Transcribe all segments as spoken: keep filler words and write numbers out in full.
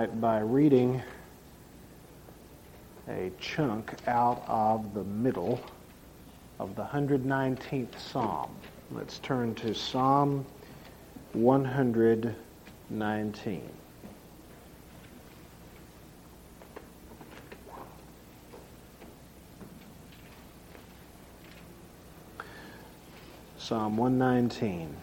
tonight by reading a chunk out of the middle of the one hundred nineteenth Psalm. Let's turn to Psalm one hundred nineteen. Psalm one nineteen.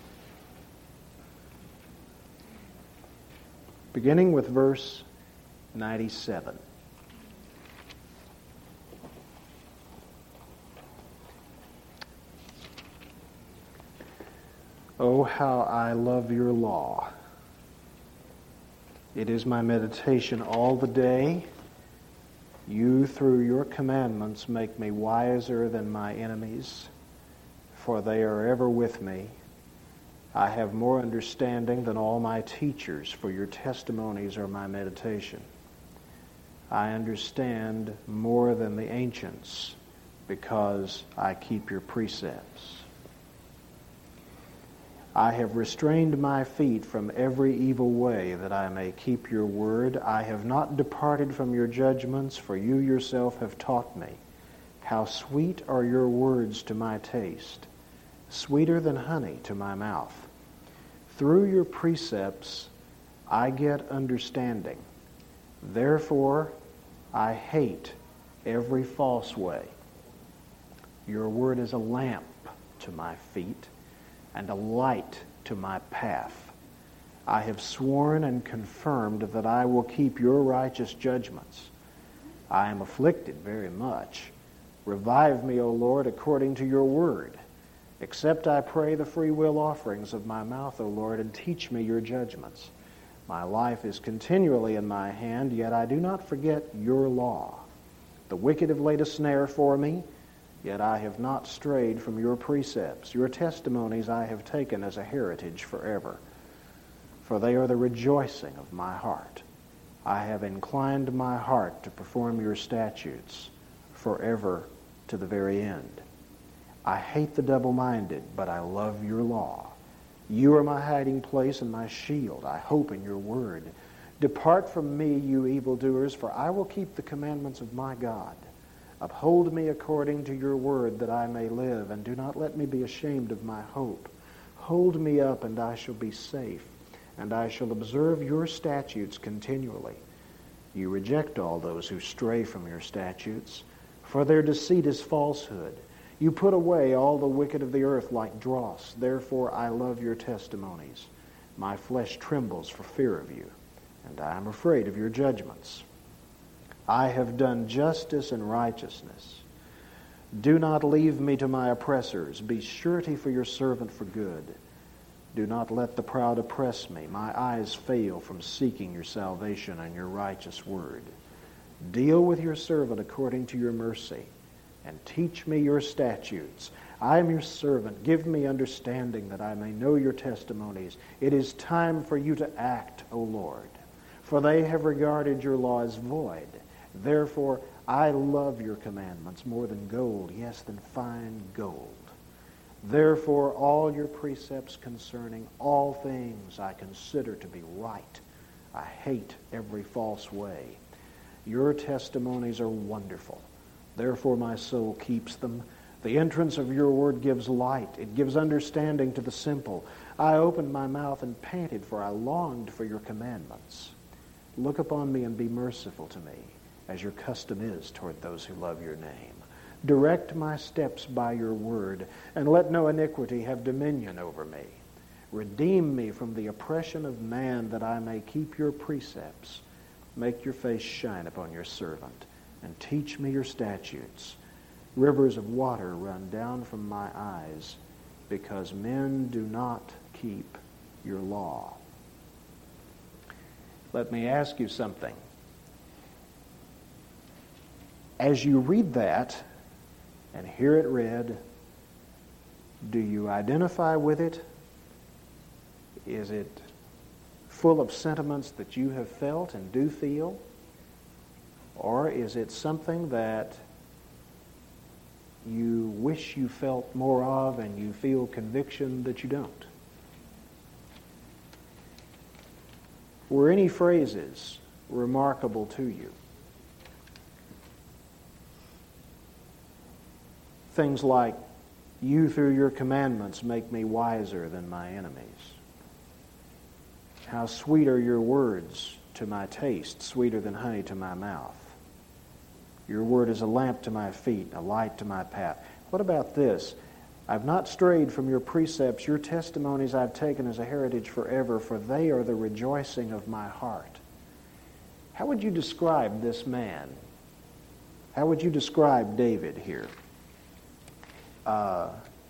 Beginning with verse ninety-seven. Oh, how I love your law. It is my meditation all the day. You, through your commandments, make me wiser than my enemies, for they are ever with me. I have more understanding than all my teachers, for your testimonies are my meditation. I understand more than the ancients, because I keep your precepts. I have restrained my feet from every evil way, that I may keep your word. I have not departed from your judgments, for you yourself have taught me. How sweet are your words to my taste, sweeter than honey to my mouth. Through your precepts I get understanding. Therefore I hate every false way. Your word is a lamp to my feet and a light to my path. I have sworn and confirmed that I will keep your righteous judgments. I am afflicted very much. Revive me, O Lord, according to your word. Accept, I pray, the free will offerings of my mouth, O Lord, and teach me your judgments. My life is continually in my hand, yet I do not forget your law. The wicked have laid a snare for me, yet I have not strayed from your precepts. Your testimonies I have taken as a heritage forever, for they are the rejoicing of my heart. I have inclined my heart to perform your statutes forever to the very end. I hate the double-minded, but I love your law. You are my hiding place and my shield. I hope in your word. Depart from me, you evildoers, for I will keep the commandments of my God. Uphold me according to your word, that I may live, and do not let me be ashamed of my hope. Hold me up, and I shall be safe, and I shall observe your statutes continually. You reject all those who stray from your statutes, for their deceit is falsehood. You put away all the wicked of the earth like dross. Therefore I love your testimonies. My flesh trembles for fear of you, and I am afraid of your judgments. I have done justice and righteousness. Do not leave me to my oppressors. Be surety for your servant for good. Do not let the proud oppress me. My eyes fail from seeking your salvation and your righteous word. Deal with your servant according to your mercy, and teach me your statutes. I am your servant. Give me understanding, that I may know your testimonies. It is time for you to act, O Lord, for they have regarded your law as void. Therefore I love your commandments more than gold, yes, than fine gold. Therefore all your precepts concerning all things I consider to be right. I hate every false way. Your testimonies are wonderful. Therefore my soul keeps them. The entrance of your word gives light. It gives understanding to the simple. I opened my mouth and panted, for I longed for your commandments. Look upon me and be merciful to me, as your custom is toward those who love your name. Direct my steps by your word, and let no iniquity have dominion over me. Redeem me from the oppression of man, that I may keep your precepts. Make your face shine upon your servant, and teach me your statutes. Rivers of water run down from my eyes, because men do not keep your law. Let me ask you something. As you read that and hear it read, do you identify with it? Is it full of sentiments that you have felt and do feel? Or is it something that you wish you felt more of and you feel conviction that you don't? Were any phrases remarkable to you? Things like, you through your commandments make me wiser than my enemies. How sweet are your words to my taste, sweeter than honey to my mouth. Your word is a lamp to my feet, a light to my path. What about this? I've not strayed from your precepts. Your testimonies I've taken as a heritage forever, for they are the rejoicing of my heart. How would you describe this man? How would you describe David here? Uh,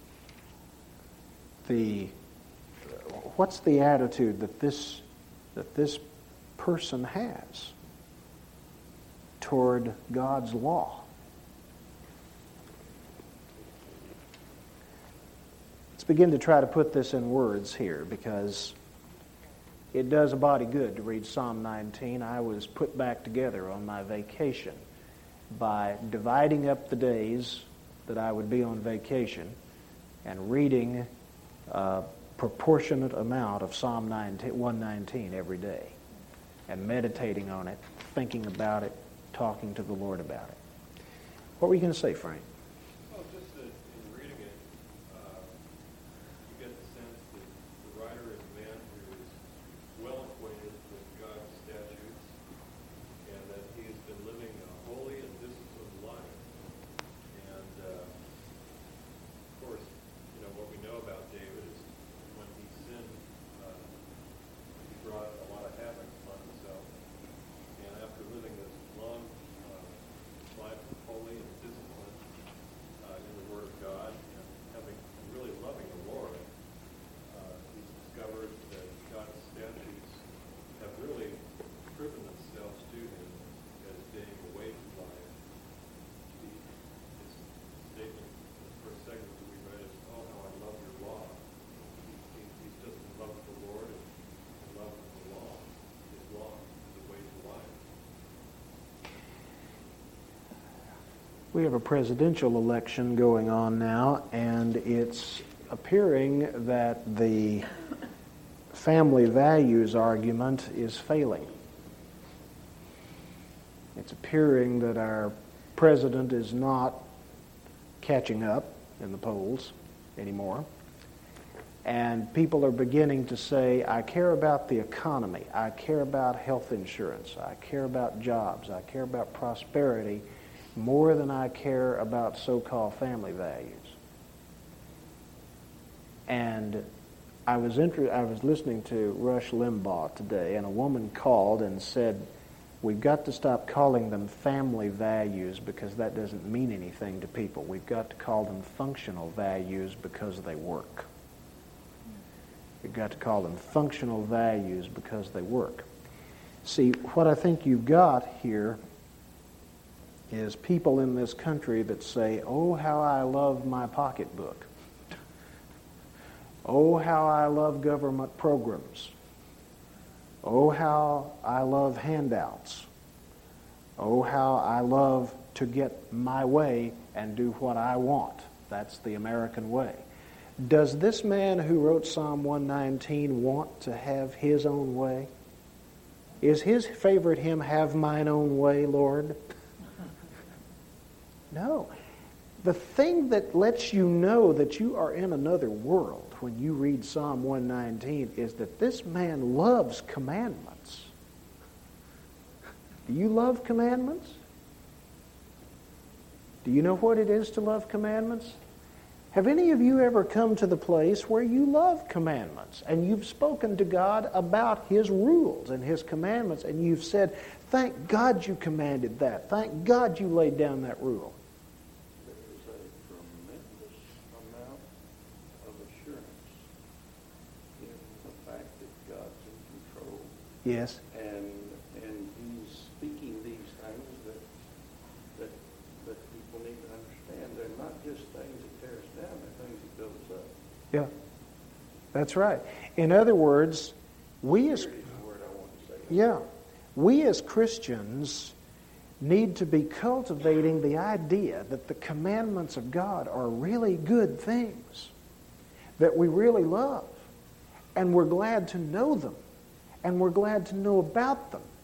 the what's the attitude that this that this person has toward God's law? Let's begin to try to put this in words here, because it does a body good to read Psalm nineteen. I was put back together on my vacation by dividing up the days that I would be on vacation and reading a proportionate amount of Psalm one nineteen every day and meditating on it, thinking about it, talking to the Lord about it. What were you going to say, Frank? Well, just that in reading it, uh, you get the sense that the writer is a man who is well acquainted with God's statutes and that he has been living a holy and disciplined life. And, uh, of course, you know, what we know about David is when he sinned, uh, he brought a lot of havoc upon himself. And after living this long uh, life of holy and discipline uh, in the Word of God and having and really loving the Lord, uh, he's discovered that God's statutes have really proven themselves to him as being a way to life. He, his statement, the first segment that we read is, "Oh, how I love your law." He, he, he's just in love with the Lord and in love with the law. His law is the way to life. We have a presidential election going on now, and it's appearing that the family values argument is failing. It's appearing that our president is not catching up in the polls anymore. And people are beginning to say, I care about the economy, I care about health insurance, I care about jobs, I care about prosperity more than I care about so-called family values. And I was inter- I was listening to Rush Limbaugh today, and a woman called and said, we've got to stop calling them family values because that doesn't mean anything to people. We've got to call them functional values because they work. We've got to call them functional values because they work. See, what I think you've got here is people in this country that say, oh, how I love my pocketbook. Oh, how I love government programs. Oh, how I love handouts. Oh, how I love to get my way and do what I want. That's the American way. Does this man who wrote Psalm one nineteen want to have his own way? Is his favorite hymn, Have Mine Own Way, Lord? No. The thing that lets you know that you are in another world when you read Psalm one nineteen is that this man loves commandments. Do you love commandments? Do you know what it is to love commandments? Have any of you ever come to the place where you love commandments and you've spoken to God about His rules and His commandments and you've said, thank God you commanded that. Thank God you laid down that rule. There is a tremendous amount of assurance in the fact that God's in control. Yes. And and He's speaking these things that that that people need to understand. They're not just things that tear us down, they're things that build us up. Yeah. That's right. In other words, we as Here is the word I want to say. yeah, we as Christians need to be cultivating the idea that the commandments of God are really good things that we really love, and we're glad to know them, and we're glad to know about them.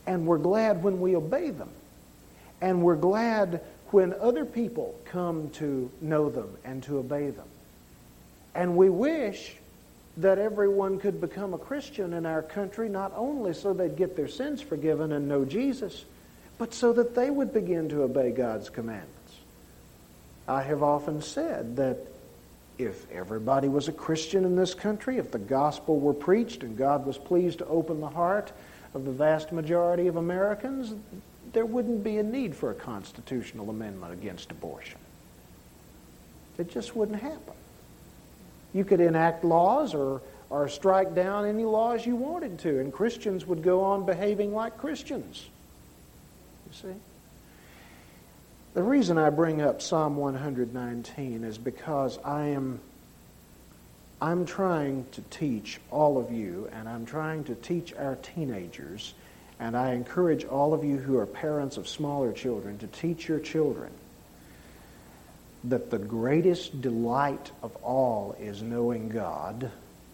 And we're glad when we obey them. And we're glad when other people come to know them and to obey them. And we wish that everyone could become a Christian in our country, not only so they'd get their sins forgiven and know Jesus, but so that they would begin to obey God's commandments. I have often said that if everybody was a Christian in this country, if the gospel were preached and God was pleased to open the heart of the vast majority of Americans, there wouldn't be a need for a constitutional amendment against abortion. It just wouldn't happen. You could enact laws or, or strike down any laws you wanted to, and Christians would go on behaving like Christians. You see? The reason I bring up Psalm one nineteen is because I am I'm trying to teach all of you, and I'm trying to teach our teenagers, and I encourage all of you who are parents of smaller children to teach your children that the greatest delight of all is knowing God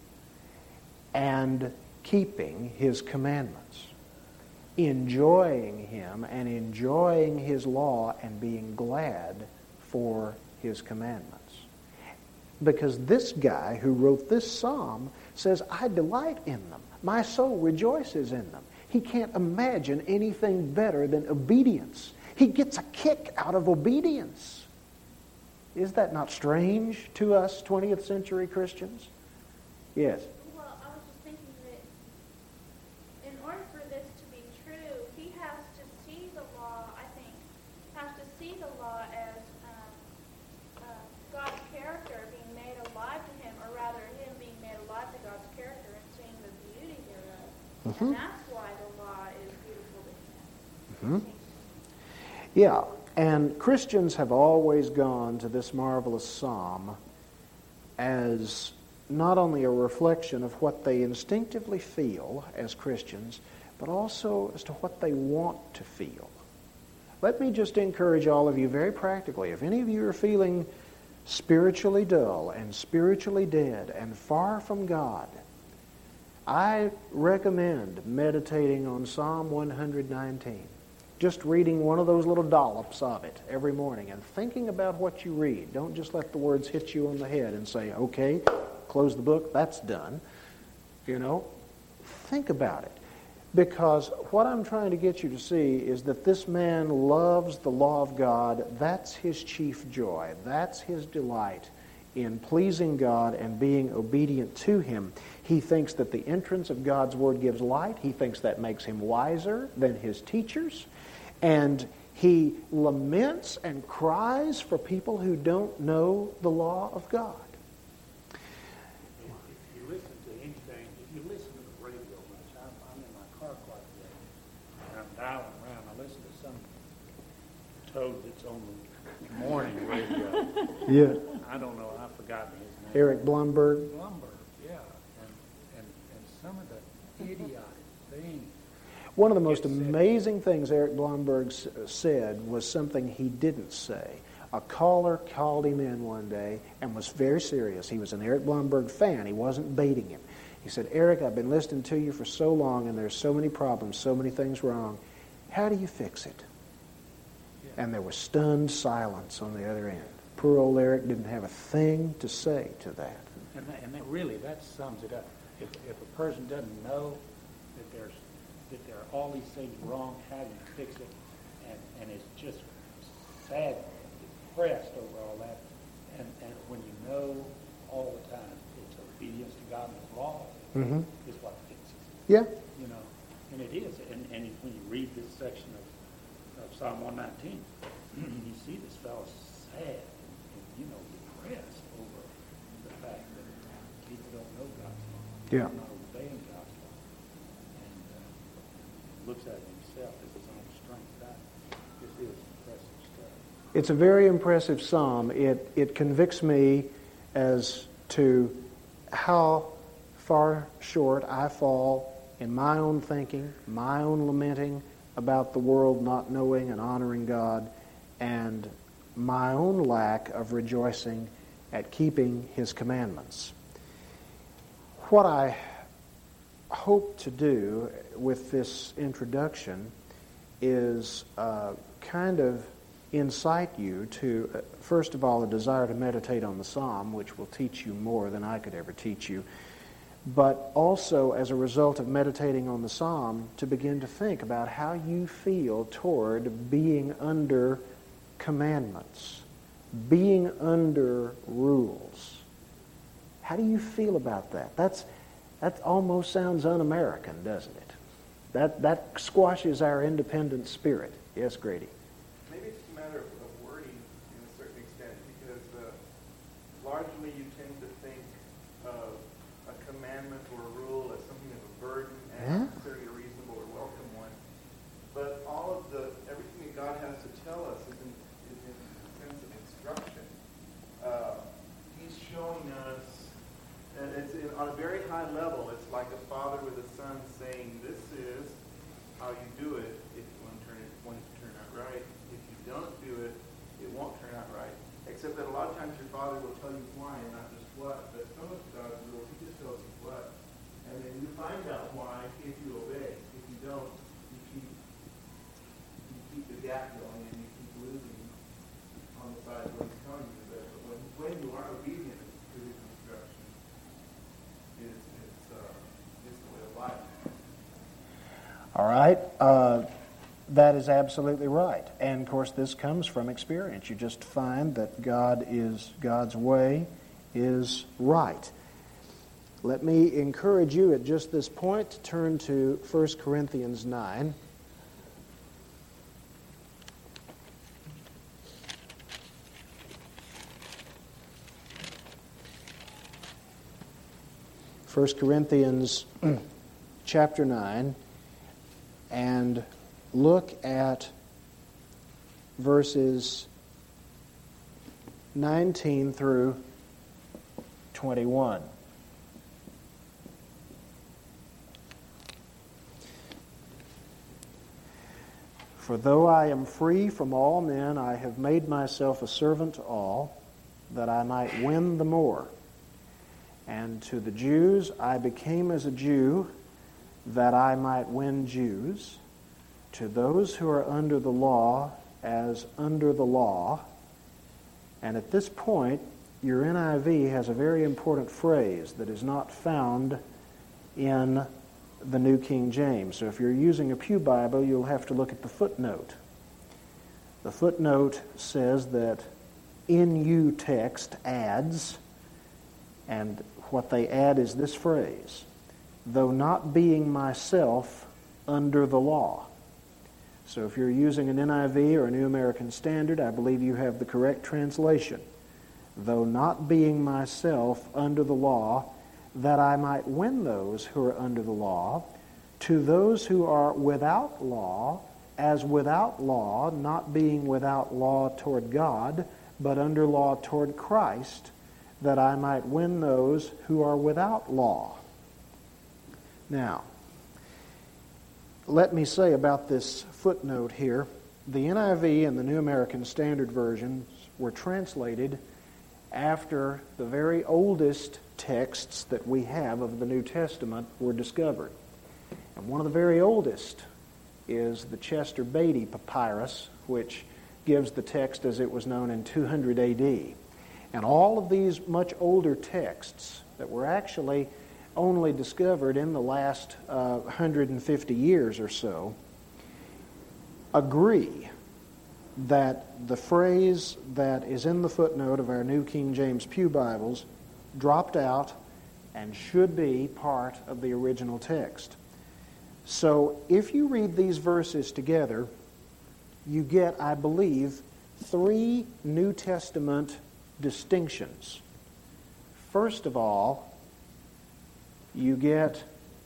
and keeping His commandments, enjoying Him and enjoying His law and being glad for His commandments. Because this guy who wrote this psalm says, I delight in them. My soul rejoices in them. He can't imagine anything better than obedience. He gets a kick out of obedience. Is that not strange to us twentieth century Christians? Yes. Well, I was just thinking that in order for this to be true, he has to see the law, I think, has to see the law as um, uh, God's character being made alive to him, or rather him being made alive to God's character and seeing the beauty thereof. Mm-hmm. And that's why the law is beautiful to Mm-hmm. him. Yeah. And Christians have always gone to this marvelous psalm as not only a reflection of what they instinctively feel as Christians, but also as to what they want to feel. Let me just encourage all of you very practically. If any of you are feeling spiritually dull and spiritually dead and far from God, I recommend meditating on Psalm one nineteen. Just reading one of those little dollops of it every morning and thinking about what you read. Don't just let the words hit you on the head and say, okay, close the book, that's done. You know, think about it. Because what I'm trying to get you to see is that this man loves the law of God. That's his chief joy. That's his delight in pleasing God and being obedient to Him. He thinks that the entrance of God's Word gives light. He thinks that makes him wiser than his teachers. And he laments and cries for people who don't know the law of God. If you listen to anything, if you listen to the radio much, I'm, I'm in my car quite a bit, and I'm dialing around. I listen to some toad that's on the morning radio. Yeah. I don't know, I've forgotten his name. Eric Blumberg. Blumberg, yeah. And, and, and some of the idiotic things. One of the most amazing things Eric Blumberg said was something he didn't say. A caller called him in one day and was very serious. He was an Eric Blumberg fan. He wasn't baiting him. He said, Eric, I've been listening to you for so long, and there's so many problems, so many things wrong. How do you fix it? And there was stunned silence on the other end. Poor old Eric didn't have a thing to say to that. And, that, and that really, that sums it up. If, if a person doesn't know that there's that there are all these things wrong, how do you fix it? And, and it's just sad, depressed over all that. And, and when you know all the time it's obedience to God and His law Mm-hmm. is what fixes it. Yeah. You know, and it is. And, and when you read this section of, of Psalm one nineteen, you see this fellow sad and, and, you know, depressed over the fact that people don't know God's law. Yeah. They're not obeying God's law. And uh, looks at himself as his own strength. That this is impressive stuff. It's a very impressive psalm. It it convicts me as to how far short I fall in my own thinking, my own lamenting about the world not knowing and honoring God, and my own lack of rejoicing at keeping His commandments. What I hope to do with this introduction is uh, kind of incite you to, uh, first of all, a desire to meditate on the psalm, which will teach you more than I could ever teach you, but also as a result of meditating on the psalm, to begin to think about how you feel toward being under commandments, being under rules. How do you feel about that? That's that almost sounds un-American, doesn't it? That that squashes our independent spirit. Yes, Grady. Maybe it's a matter of, of wording in a certain extent, because uh, largely you tend to think of a commandment or a rule as something of a burden and Yeah. not necessarily a reasonable or welcome one. But all of the everything that God has to tell us is in, is in the sense of instruction. Uh, he's showing us, and it's in, on a very high level. It's like a father with a son saying, "This is how you do it. If you want to turn it, want it to turn out right. If you don't do it, it won't turn out right." Except that a lot of times your father will tell you why and not just what. But some of God's rules, He just tells you what, and then you find out why if you obey. If you don't, you keep you keep the gap going and you keep losing on the side of what He's telling you. But when when you are obedient to His instruction, it's it's uh, it's the way of life. All right. Uh, that is absolutely right. And, of course, this comes from experience. You just find that God is, God's way is right. Let me encourage you at just this point to turn to First Corinthians nine. First Corinthians chapter nine, and look at verses nineteen through twenty-one. For though I am free from all men, I have made myself a servant to all, that I might win the more. And to the Jews I became as a Jew, that I might win Jews. To those who are under the law, as under the law. And at this point, your N I V has a very important phrase that is not found in the New King James. So if you're using a Pew Bible, you'll have to look at the footnote. The footnote says that N U text adds, and what they add is this phrase, though not being myself under the law. So if you're using an N I V or a New American Standard, I believe you have the correct translation. Though not being myself under the law, that I might win those who are under the law. To those who are without law, as without law, not being without law toward God, but under law toward Christ, that I might win those who are without law. Now, let me say about this footnote here, the N I V and the New American Standard versions were translated after the very oldest texts that we have of the New Testament were discovered. And one of the very oldest is the Chester Beatty Papyrus, which gives the text as it was known in two hundred A D. And all of these much older texts that were actually only discovered in the last uh, one hundred fifty years or so agree that the phrase that is in the footnote of our New King James Pew Bibles dropped out and should be part of the original text. So if you read these verses together, you get, I believe, three New Testament distinctions. First of all, you get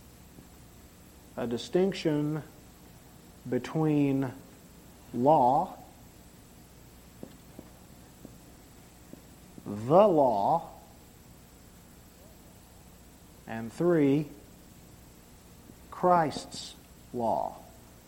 a distinction between law, the law, and three, Christ's law.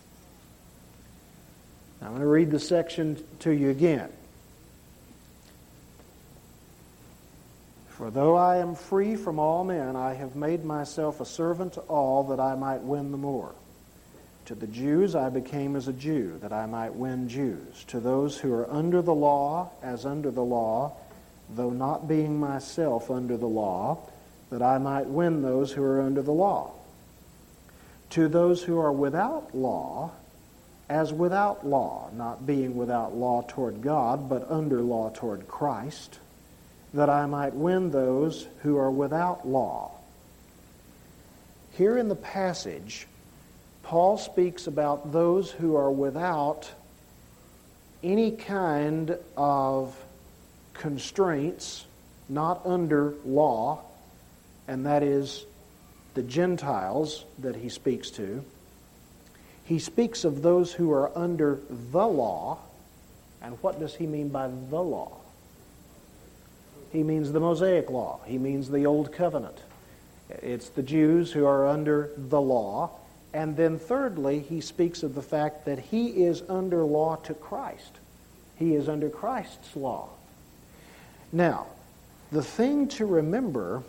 Now, I'm going to read the section to you again. For For though I am free from all men, I have made myself a servant to all, that I might win the more. To the Jews I became as a Jew, that I might win Jews. To those who are under the law, as under the law, though not being myself under the law, that I might win those who are under the law. To those who are without law, as without law, not being without law toward God, but under law toward Christ, that I might win those who are without law. Here in the passage, Paul speaks about those who are without any kind of constraints, not under law, and that is the Gentiles that he speaks to. He speaks of those who are under the law, and what does he mean by the law? He means the Mosaic law. He means the Old Covenant. It's the Jews who are under the law. And then thirdly, he speaks of the fact that he is under law to Christ. He is under Christ's law. Now, the thing to remember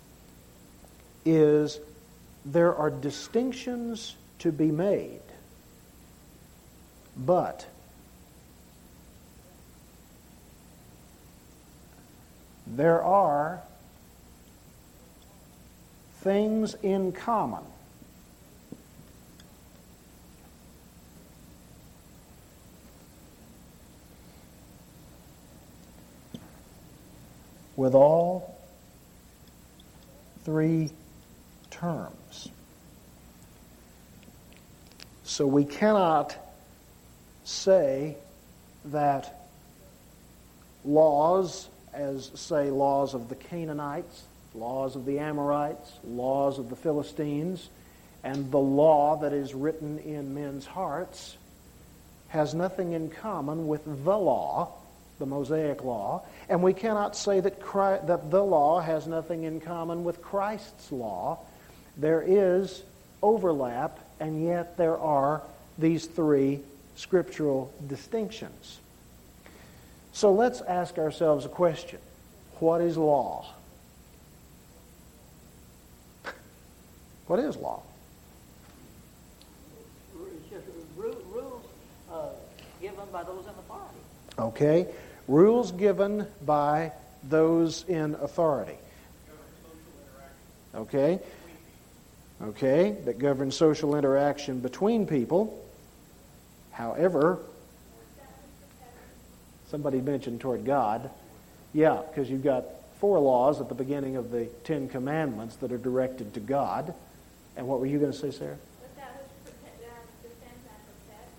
is there are distinctions to be made, but there are things in common. With all three terms. So we cannot say that laws, as say laws of the Canaanites, laws of the Amorites, laws of the Philistines, and the law that is written in men's hearts, has nothing in common with the law, the Mosaic law, and we cannot say that Christ, that the law has nothing in common with Christ's law. There is overlap, and yet there are these three scriptural distinctions. So let's ask ourselves a question. What is law? What is law? It's just rules uh, given by those in authority. Okay. Rules given by those in authority. Okay. Okay. That govern social interaction between people. However, somebody mentioned toward God. Yeah, because you've got four laws at the beginning of the Ten Commandments that are directed to God. And what were you going to say, Sarah? But that was protect, uh, defend and protect.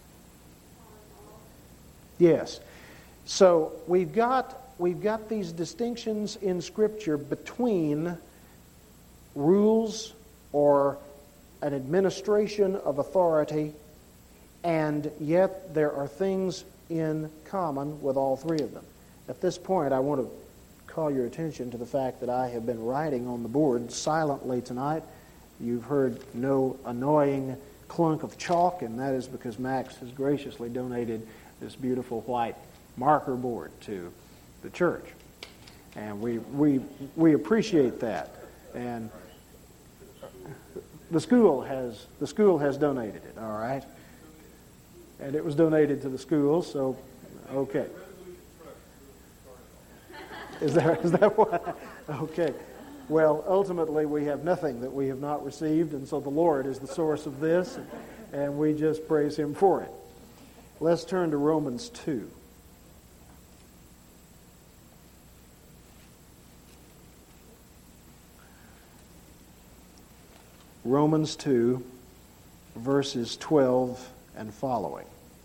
Yes. So we've got we've got these distinctions in Scripture between rules or an administration of authority, and yet there are things in common with all three of them. At this point, I want to call your attention to the fact that I have been writing on the board silently tonight. You've heard no annoying clunk of chalk, and that is because Max has graciously donated this beautiful white marker board to the church. And we we we appreciate that. And the school has the school has donated it, all right? And it was donated to the school, so okay. Is that is that what? Okay. Well, ultimately, we have nothing that we have not received, and so the Lord is the source of this, and we just praise Him for it. Let's turn to Romans two. Romans two, verses twelve and following.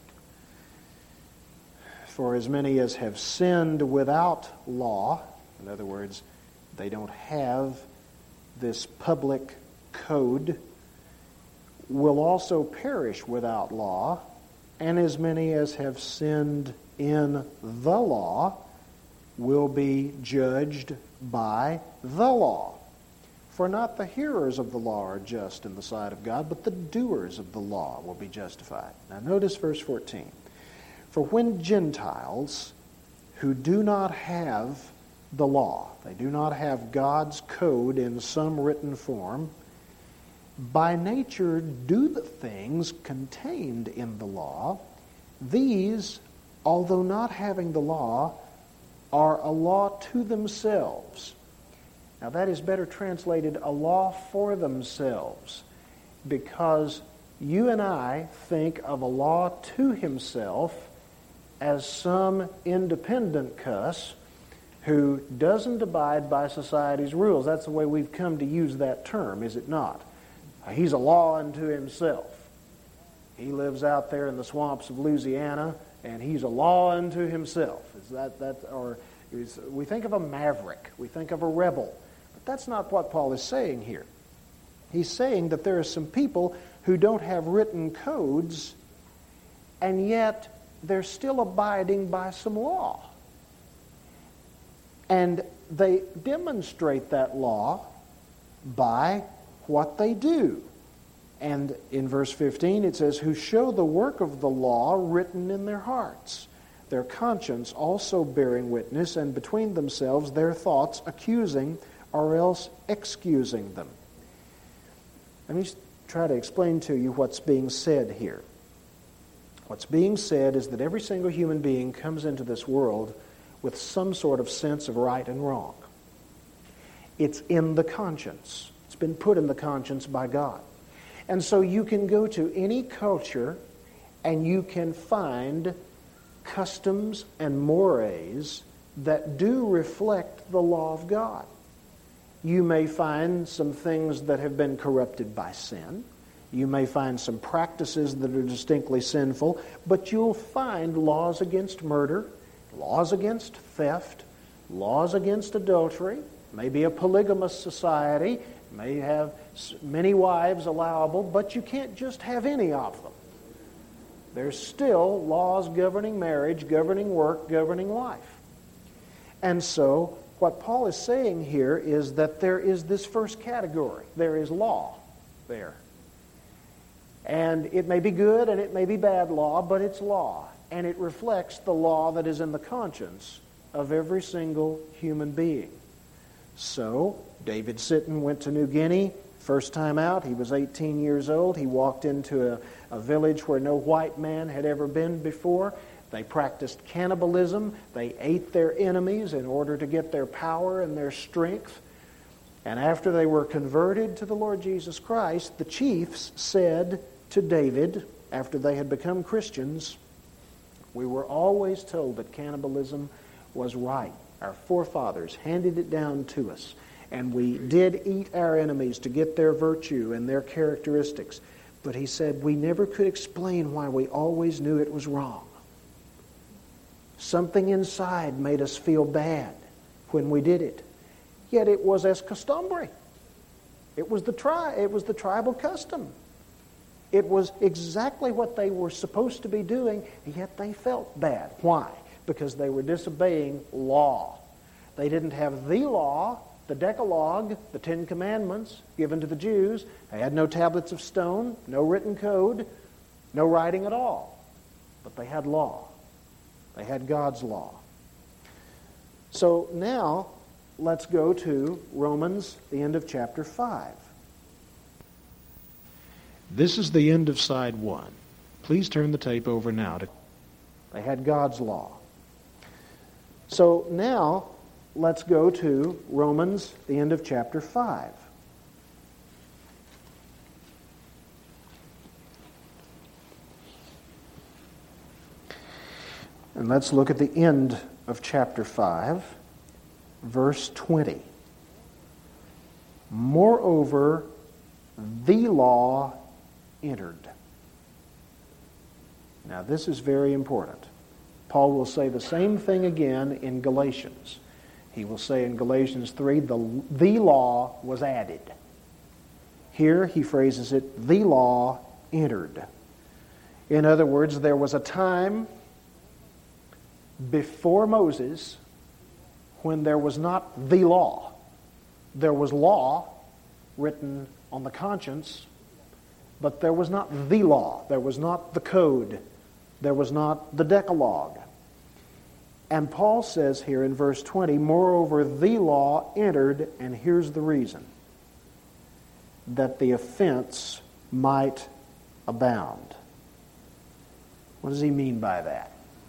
For as many as have sinned without law, in other words, they don't have this public code, will also perish without law, and as many as have sinned in the law will be judged by the law. For not the hearers of the law are just in the sight of God, but the doers of the law will be justified. Now notice verse fourteen. For when Gentiles who do not have the law. They do not have God's code in some written form. By nature do the things contained in the law. These, although not having the law, are a law to themselves. Now that is better translated, a law for themselves, because you and I think of a law to himself as some independent cuss who doesn't abide by society's rules. That's the way we've come to use that term, is it not? He's a law unto himself. He lives out there in the swamps of Louisiana, and he's a law unto himself. Is that that, or is, we think of a maverick, we think of a rebel, but that's not what Paul is saying here. He's saying that there are some people who don't have written codes, and yet they're still abiding by some law. And they demonstrate that law by what they do. And in verse fifteen it says, who show the work of the law written in their hearts, their conscience also bearing witness, and between themselves their thoughts accusing or else excusing them. Let me try to explain to you what's being said here. What's being said is that every single human being comes into this world with some sort of sense of right and wrong. It's in the conscience. It's been put in the conscience by God. And so you can go to any culture and you can find customs and mores that do reflect the law of God. You may find some things that have been corrupted by sin. You may find some practices that are distinctly sinful, but you'll find laws against murder, laws against theft, laws against adultery, maybe a polygamous society, may have many wives allowable, but you can't just have any of them. There's still laws governing marriage, governing work, governing life. And so what Paul is saying here is that there is this first category. There is law there. And it may be good and it may be bad law, but it's law. And it reflects the law that is in the conscience of every single human being. So, David Sitton went to New Guinea. First time out, he was eighteen years old. He walked into a, a village where no white man had ever been before. They practiced cannibalism. They ate their enemies in order to get their power and their strength. And after they were converted to the Lord Jesus Christ, the chiefs said to David, after they had become Christians, we were always told that cannibalism was right. Our forefathers handed it down to us. And we did eat our enemies to get their virtue and their characteristics. But he said we never could explain why we always knew it was wrong. Something inside made us feel bad when we did it. Yet it was as customary. It was the tri- it was the tribal custom. It was exactly what they were supposed to be doing, yet they felt bad. Why? Because they were disobeying law. They didn't have the law, the Decalogue, the Ten Commandments given to the Jews. They had no tablets of stone, no written code, no writing at all. But they had law. They had God's law. So now, let's go to Romans, the end of chapter five. This is the end of side one. Please turn the tape over now. To They had God's law. So now, let's go to Romans, the end of chapter five. And let's look at the end of chapter five, verse twenty. Moreover, the law entered. Now, this is very important. Paul will say the same thing again in Galatians. He will say in Galatians three, the, the law was added. Here he phrases it, the law entered. In other words, there was a time before Moses when there was not the law. There was law written on the conscience, but there was not the law. There was not the code. There was not the Decalogue. And Paul says here in verse twenty, moreover, the law entered, and here's the reason, that the offense might abound. What does he mean by that?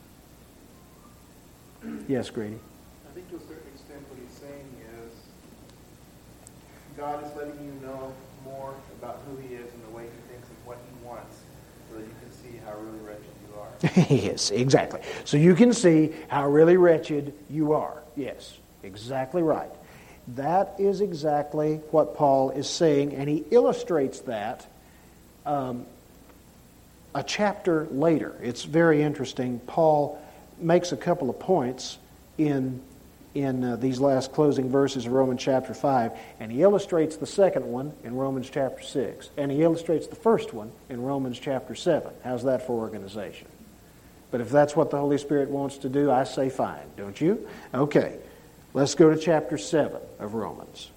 Yes, Grady? I think to a certain extent what he's saying is God is letting you know more about who he is and the way he thinks and what he wants so that you can see how really wretched you are. Yes, exactly. So you can see how really wretched you are. Yes, exactly right. That is exactly what Paul is saying, and he illustrates that um, a chapter later. It's very interesting. Paul makes a couple of points in in uh, these last closing verses of Romans chapter five, and he illustrates the second one in Romans chapter six, and he illustrates the first one in Romans chapter seven. How's that for organization? But if that's what the Holy Spirit wants to do, I say fine, don't you? Okay, let's go to chapter seven of Romans.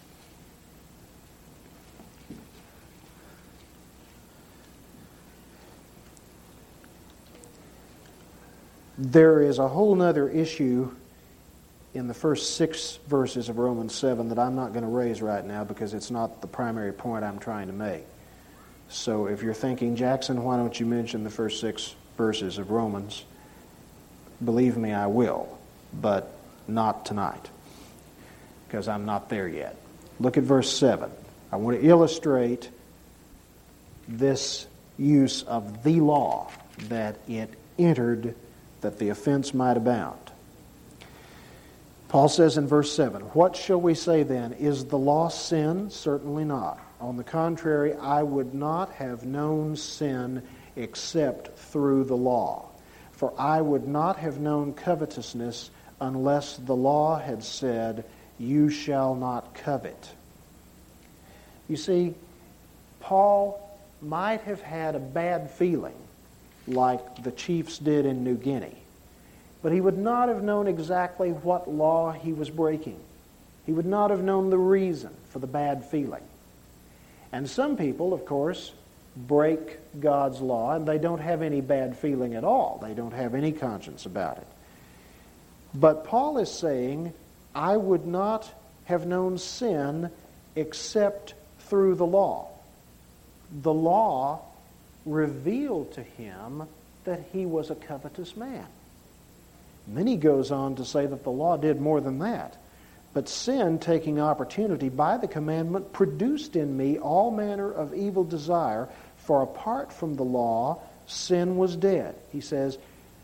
There is a whole other issue in the first six verses of Romans seven that I'm not going to raise right now because it's not the primary point I'm trying to make. So if you're thinking, Jackson, why don't you mention the first six verses of Romans? Believe me, I will, but not tonight because I'm not there yet. Look at verse seven. I want to illustrate this use of the law, that it entered that the offense might abound. Paul says in verse seven, what shall we say then? Is the law sin? Certainly not. On the contrary, I would not have known sin except through the law. For I would not have known covetousness unless the law had said, you shall not covet. You see, Paul might have had a bad feeling like the chiefs did in New Guinea. But he would not have known exactly what law he was breaking. He would not have known the reason for the bad feeling. And some people, of course, break God's law and they don't have any bad feeling at all. They don't have any conscience about it. But Paul is saying, I would not have known sin except through the law. The law revealed to him that he was a covetous man. And then he goes on to say that the law did more than that. But sin, taking opportunity by the commandment, produced in me all manner of evil desire, for apart from the law, sin was dead. He says,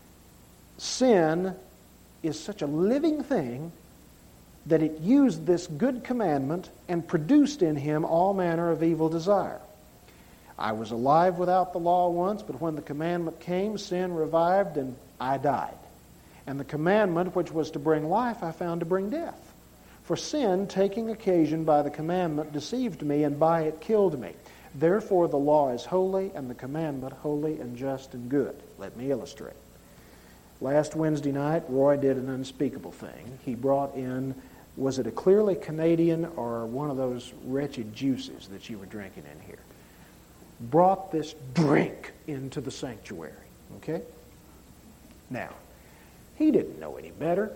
sin is such a living thing that it used this good commandment and produced in him all manner of evil desire. I was alive without the law once, but when the commandment came, sin revived and I died. And the commandment which was to bring life I found to bring death. For sin, taking occasion by the commandment, deceived me, and by it killed me. Therefore the law is holy, and the commandment holy and just and good. Let me illustrate. Last Wednesday night, Roy did an unspeakable thing. He brought in, was it a Clearly Canadian or one of those wretched juices that you were drinking in here? Brought this drink into the sanctuary. Okay? Now, he didn't know any better.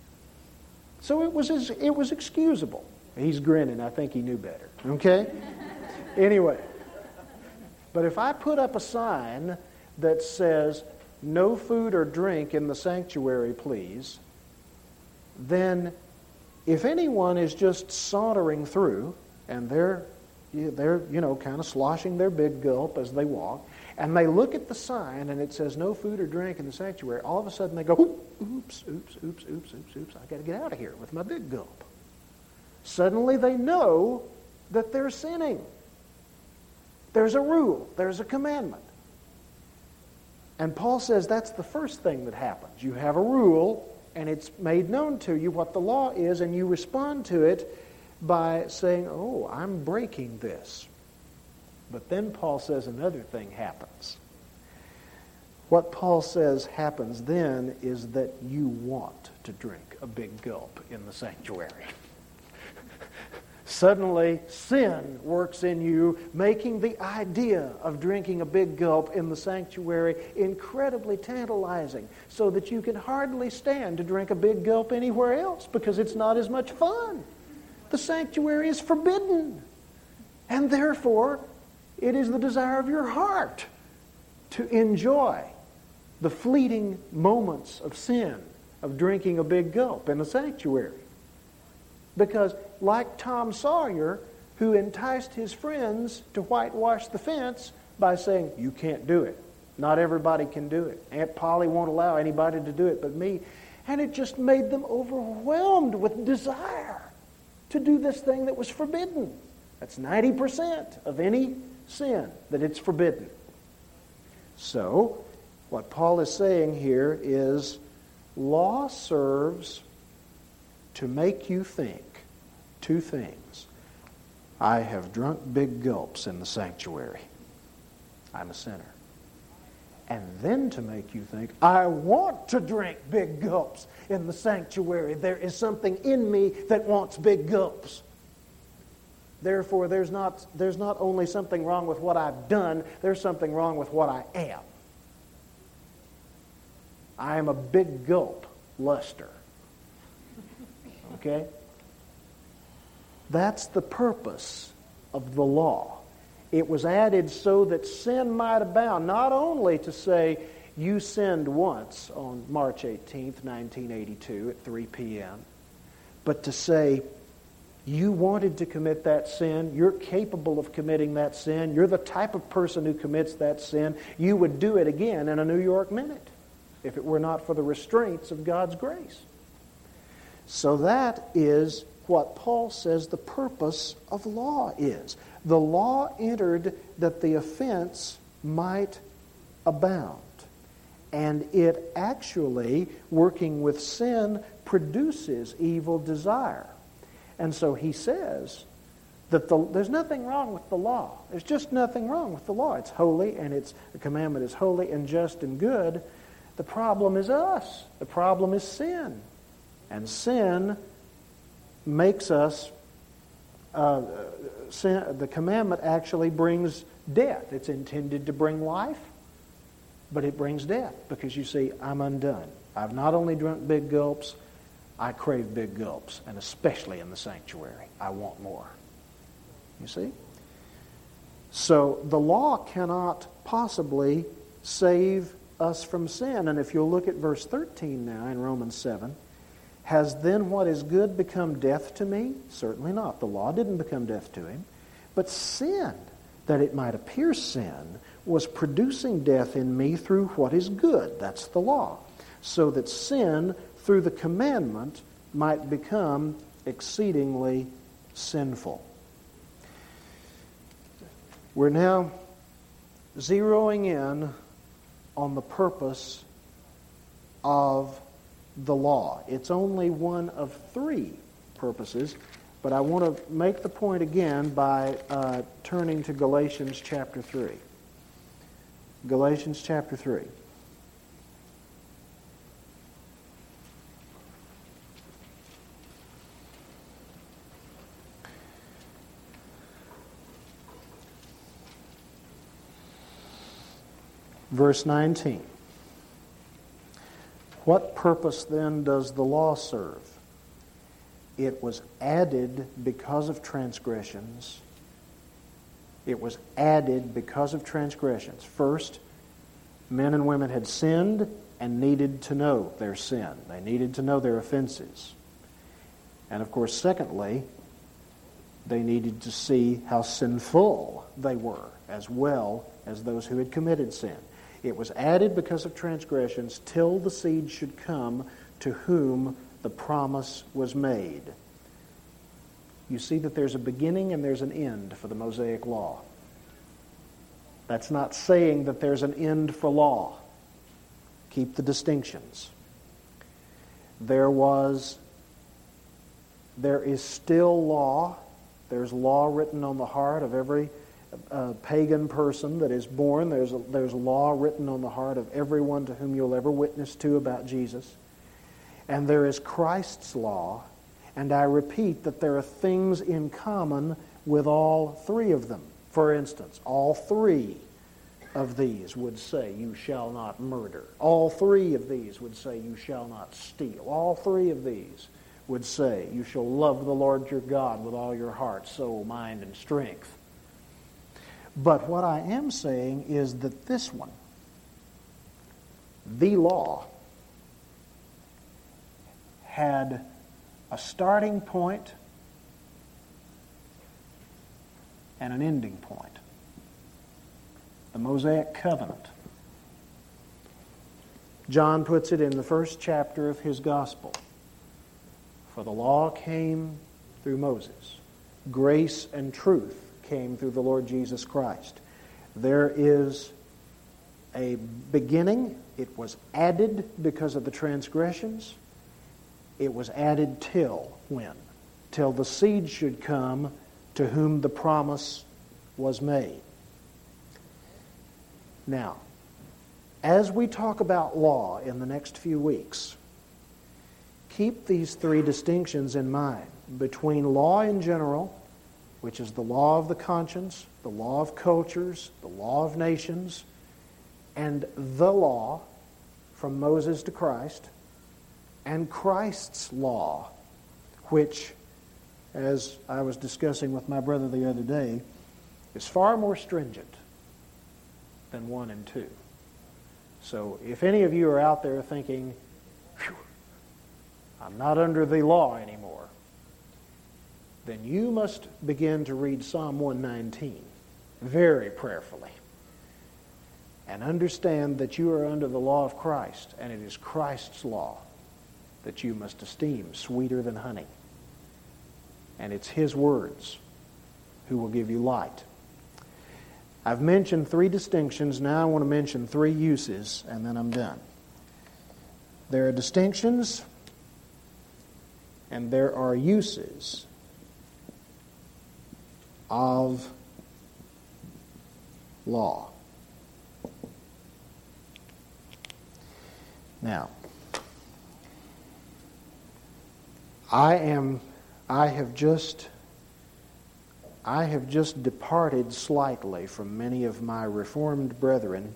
So it was it was excusable. He's grinning. I think he knew better. Okay? Anyway. But if I put up a sign that says, no food or drink in the sanctuary, please, then if anyone is just sauntering through and they're, they're you know, kind of sloshing their big gulp as they walk, and they look at the sign and it says no food or drink in the sanctuary, all of a sudden they go, oops, oops, oops, oops, oops, oops, I got to get out of here with my big gulp. Suddenly they know that they're sinning. There's a rule. There's a commandment. And Paul says that's the first thing that happens. You have a rule, and it's made known to you what the law is, and you respond to it by saying, oh, I'm breaking this. But then Paul says another thing happens. What Paul says happens then is that you want to drink a big gulp in the sanctuary. Suddenly, sin works in you, making the idea of drinking a big gulp in the sanctuary incredibly tantalizing, so that you can hardly stand to drink a big gulp anywhere else because it's not as much fun. The sanctuary is forbidden. And therefore, it is the desire of your heart to enjoy the fleeting moments of sin, of drinking a big gulp in the sanctuary. Because, like Tom Sawyer, who enticed his friends to whitewash the fence by saying, you can't do it. Not everybody can do it. Aunt Polly won't allow anybody to do it but me. And it just made them overwhelmed with desire to do this thing that was forbidden. That's ninety percent of any sin, that it's forbidden. So, what Paul is saying here is, law serves to make you think two things. I have drunk big gulps in the sanctuary. I'm a sinner. And then to make you think, I want to drink big gulps in the sanctuary. There is something in me that wants big gulps. Therefore, there's not, there's not only something wrong with what I've done, there's something wrong with what I am. I am a big gulp luster. Okay? That's the purpose of the law. It was added so that sin might abound, not only to say, you sinned once on March eighteenth, nineteen eighty-two at three p.m., but to say, you wanted to commit that sin, you're capable of committing that sin, you're the type of person who commits that sin, you would do it again in a New York minute if it were not for the restraints of God's grace. So that is what Paul says the purpose of law is. The law entered that the offense might abound. And it actually, working with sin, produces evil desire. And so he says that the, there's nothing wrong with the law. There's just nothing wrong with the law. It's holy, and it's the commandment is holy and just and good. The problem is us. The problem is sin. And sin makes us, uh, sin, the commandment actually brings death. It's intended to bring life, but it brings death because you see, I'm undone. I've not only drunk big gulps, I crave big gulps, and especially in the sanctuary. I want more. You see? So the law cannot possibly save us from sin. And if you'll look at verse thirteen now in Romans seven, has then what is good become death to me? Certainly not. The law didn't become death to him. But sin, that it might appear sin, was producing death in me through what is good. That's the law. So that sin, through the commandment, might become exceedingly sinful. We're now zeroing in on the purpose of the law. It's only one of three purposes, but I want to make the point again by uh, turning to Galatians chapter three. Galatians chapter three. Verse nineteen. What purpose then does the law serve? It was added because of transgressions. It was added because of transgressions. First, men and women had sinned and needed to know their sin. They needed to know their offenses. And of course, secondly, they needed to see how sinful they were, as well as those who had committed sin. It was added because of transgressions till the seed should come to whom the promise was made. You see that there's a beginning and there's an end for the Mosaic Law. That's not saying that there's an end for law. Keep the distinctions. There was, there is still law. There's law written on the heart of every uh, pagan person that is born. There's a, there's law written on the heart of everyone to whom you'll ever witness to about Jesus. And there is Christ's law. And I repeat that there are things in common with all three of them. For instance, all three of these would say, you shall not murder. All three of these would say, you shall not steal. All three of these would say, you shall love the Lord your God with all your heart, soul, mind, and strength. But what I am saying is that this one, the law, had a starting point and an ending point. The Mosaic covenant. John puts it in the first chapter of his gospel. For the law came through Moses. Grace and truth came through the Lord Jesus Christ. There is a beginning. It was added because of the transgressions. It was added till when? Till the seed should come to whom the promise was made. Now, as we talk about law in the next few weeks, keep these three distinctions in mind between law in general, which is the law of the conscience, the law of cultures, the law of nations, and the law from Moses to Christ, and Christ's law, which, as I was discussing with my brother the other day, is far more stringent than one and two. So if any of you are out there thinking, "Phew, I'm not under the law anymore," then you must begin to read Psalm one nineteen very prayerfully and understand that you are under the law of Christ, and it is Christ's law that you must esteem sweeter than honey. And it's His words who will give you light. I've mentioned three distinctions. Now I want to mention three uses, and then I'm done. There are distinctions, and there are uses of law. Now, I am, I have just, I have just departed slightly from many of my Reformed brethren.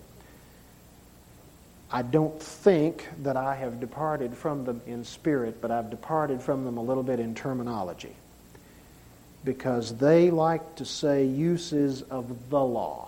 I don't think that I have departed from them in spirit, but I've departed from them a little bit in terminology. Because they like to say uses of the law.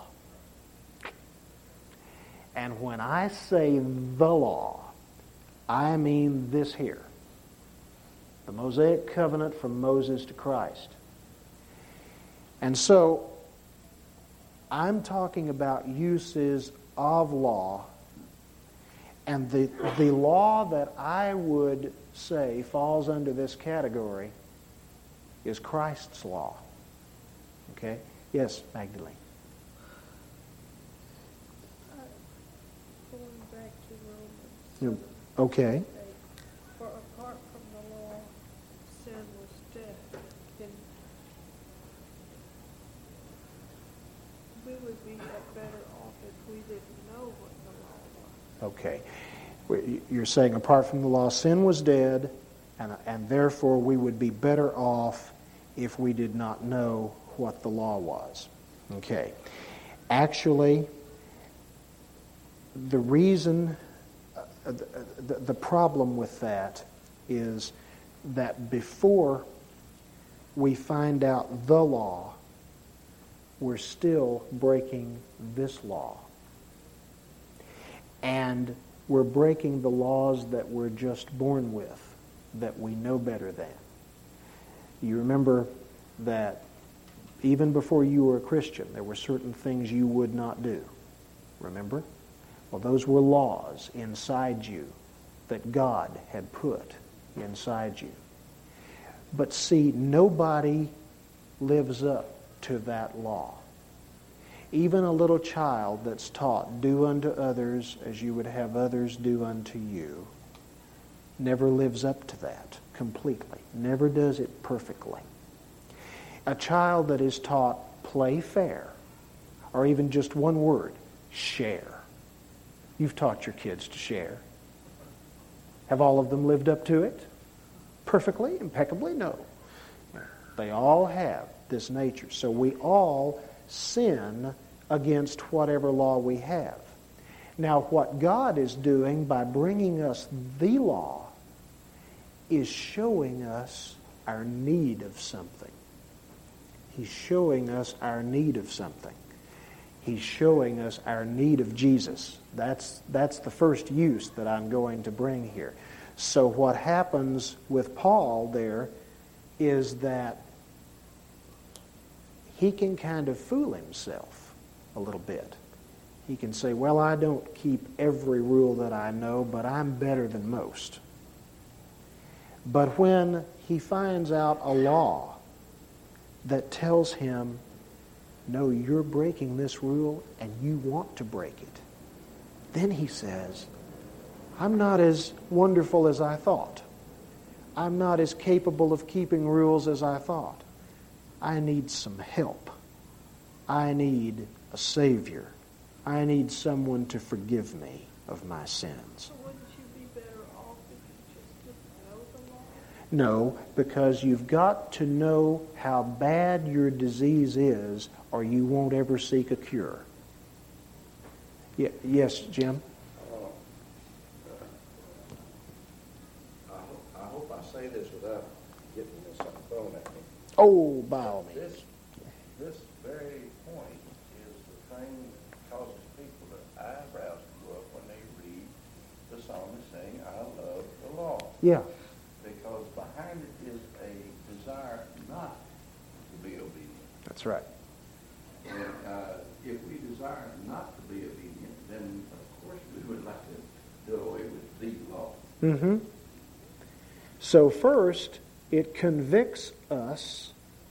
And when I say the law, I mean this here. The Mosaic covenant from Moses to Christ. And so, I'm talking about uses of law. And the, the law that I would say falls under this category is Christ's law. Okay? Yes, Magdalene. Uh, going back to Romans. Okay. For apart from the law, sin was death. And we would be better off if we didn't know what the law was. Okay. You're saying apart from the law, sin was dead, and, and therefore we would be better off if we did not know what the law was. Okay. Actually, the reason, uh, the, the problem with that is that before we find out the law, we're still breaking this law. And we're breaking the laws that we're just born with, that we know better than. You remember that even before you were a Christian, there were certain things you would not do. Remember? Well, those were laws inside you that God had put inside you. But see, nobody lives up to that law. Even a little child that's taught, do unto others as you would have others do unto you, never lives up to that completely, never does it perfectly. A child that is taught, play fair, or even just one word, share. You've taught your kids to share. Have all of them lived up to it? perfectly, impeccably? No. They all have this nature. So we all sin against whatever law we have. Now, what God is doing by bringing us the law is showing us our need of something. He's showing us our need of something. He's showing us our need of Jesus. That's, that's the first use that I'm going to bring here. So what happens with Paul there is that he can kind of fool himself a little bit. He can say, well, I don't keep every rule that I know, but I'm better than most. But when he finds out a law that tells him, no, you're breaking this rule and you want to break it, then he says, I'm not as wonderful as I thought. I'm not as capable of keeping rules as I thought. I need some help. I need a Savior. I need someone to forgive me of my sins. So wouldn't you be better off if you just didn't know the law? No, because you've got to know how bad your disease is, or you won't ever seek a cure. Yeah, yes, Jim? Uh, I, hope, I hope I say this without getting this thrown at me. Oh, by all means. This, this very point is the thing that causes people their eyebrows to go up when they read the psalmist saying, I love the law. Yeah. Because behind it is a desire not to be obedient. That's right. And uh, if we desire not to be obedient, then of course we would like to do away with the law. Mm-hmm. So first, it convicts us.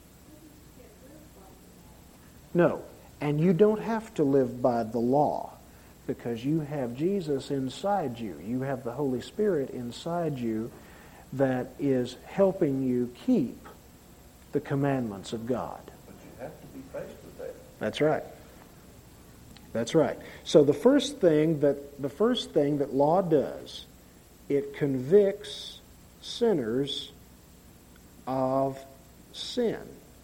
No, and you don't have to live by the law because you have Jesus inside you. You have the Holy Spirit inside you that is helping you keep the commandments of God. But you have to be faced with that. That's right. That's right. So the first thing that the first thing that law does, it convicts sinners of sin.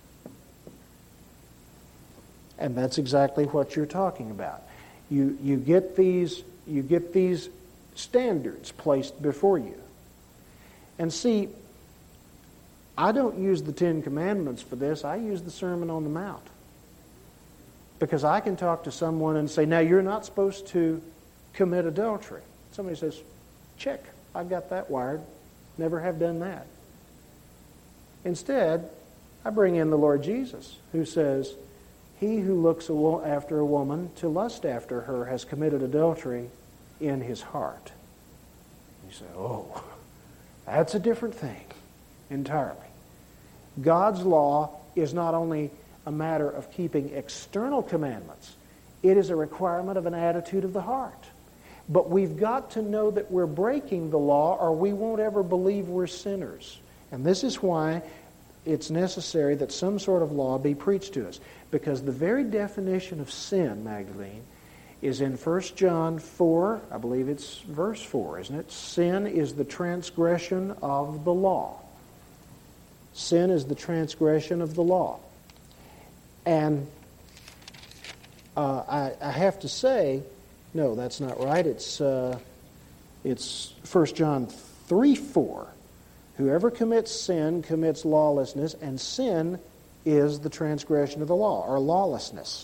And that's exactly what you're talking about. You you get these you get these standards placed before you. And see, I don't use the Ten Commandments for this. I use the Sermon on the Mount. Because I can talk to someone and say, now you're not supposed to commit adultery. Somebody says, check, I've got that wired. Never have done that. Instead, I bring in the Lord Jesus, who says, he who looks after a woman to lust after her has committed adultery in his heart. You say, oh, that's a different thing entirely. God's law is not only a matter of keeping external commandments, it is a requirement of an attitude of the heart. But we've got to know that we're breaking the law or we won't ever believe we're sinners. And this is why it's necessary that some sort of law be preached to us. Because the very definition of sin, Magdalene, is in First John four, I believe it's verse four, isn't it? Sin is the transgression of the law. Sin is the transgression of the law. And uh, I, I have to say, no, that's not right. It's uh, it's First John three four. Whoever commits sin commits lawlessness, and sin is the transgression of the law, or lawlessness.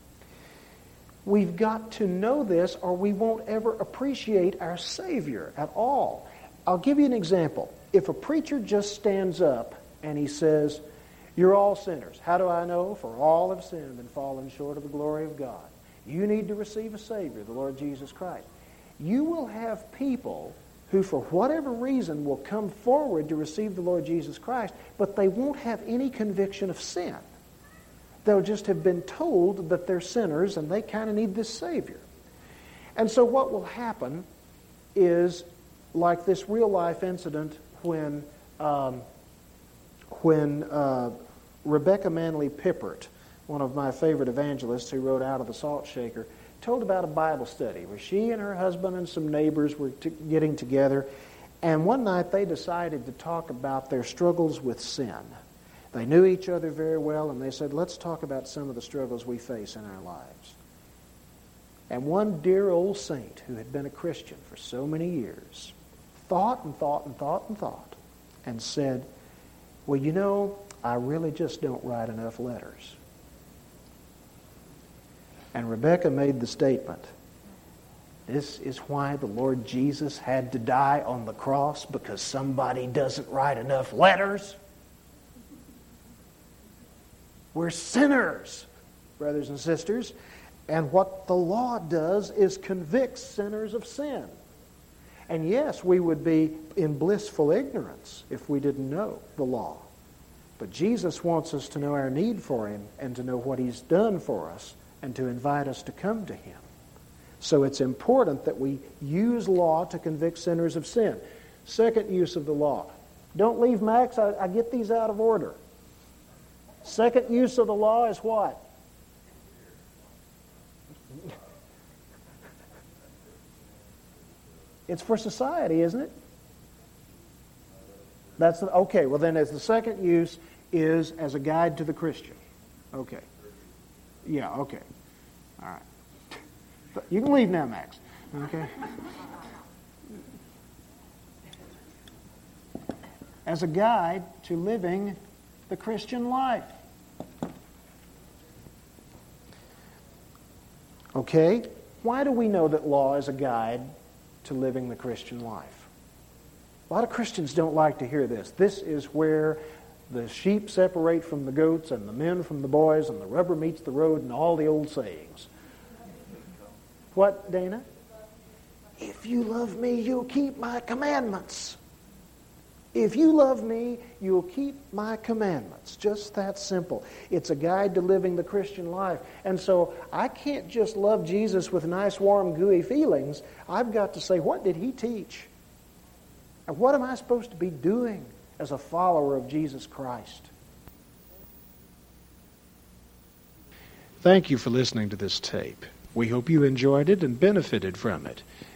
We've got to know this or we won't ever appreciate our Savior at all. I'll give you an example. If a preacher just stands up and he says, you're all sinners. How do I know? For all have sinned and fallen short of the glory of God. You need to receive a Savior, the Lord Jesus Christ. You will have people who, for whatever reason, will come forward to receive the Lord Jesus Christ, but they won't have any conviction of sin. They'll just have been told that they're sinners and they kind of need this Savior. And so what will happen is, like this real-life incident when um, when uh, Rebecca Manley Pippert, one of my favorite evangelists who wrote Out of the Salt Shaker, told about a Bible study where she and her husband and some neighbors were t- getting together, And one night they decided to talk about their struggles with sin. They knew each other very well, and they said, let's talk about some of the struggles we face in our lives. And one dear old saint who had been a Christian for so many years thought and thought and thought and thought and said, well, you know, I really just don't write enough letters. And Rebecca made the statement, this is why the Lord Jesus had to die on the cross, because somebody doesn't write enough letters. We're sinners, brothers and sisters, and what the law does is convicts sinners of sin. And yes, we would be in blissful ignorance if we didn't know the law. But Jesus wants us to know our need for Him and to know what He's done for us and to invite us to come to Him. So it's important that we use law to convict sinners of sin. Second use of the law. Don't leave, Max. I, I get these out of order. Second use of the law is what? It's for society, isn't it? That's the, okay. Well, then, as the second use is as a guide to the Christian. Okay. Yeah. Okay. All right. You can leave now, Max. Okay. As a guide to living the Christian life. Okay. Why do we know that law is a guide to living the Christian life? A lot of Christians don't like to hear this. This is where the sheep separate from the goats and the men from the boys and the rubber meets the road and all the old sayings. What, Dana? If you love me, you'll keep my commandments. If you love me, you'll keep my commandments. Just that simple. It's a guide to living the Christian life. And so I can't just love Jesus with nice, warm, gooey feelings. I've got to say, what did He teach? And what am I supposed to be doing as a follower of Jesus Christ? Thank you for listening to this tape. We hope you enjoyed it and benefited from it.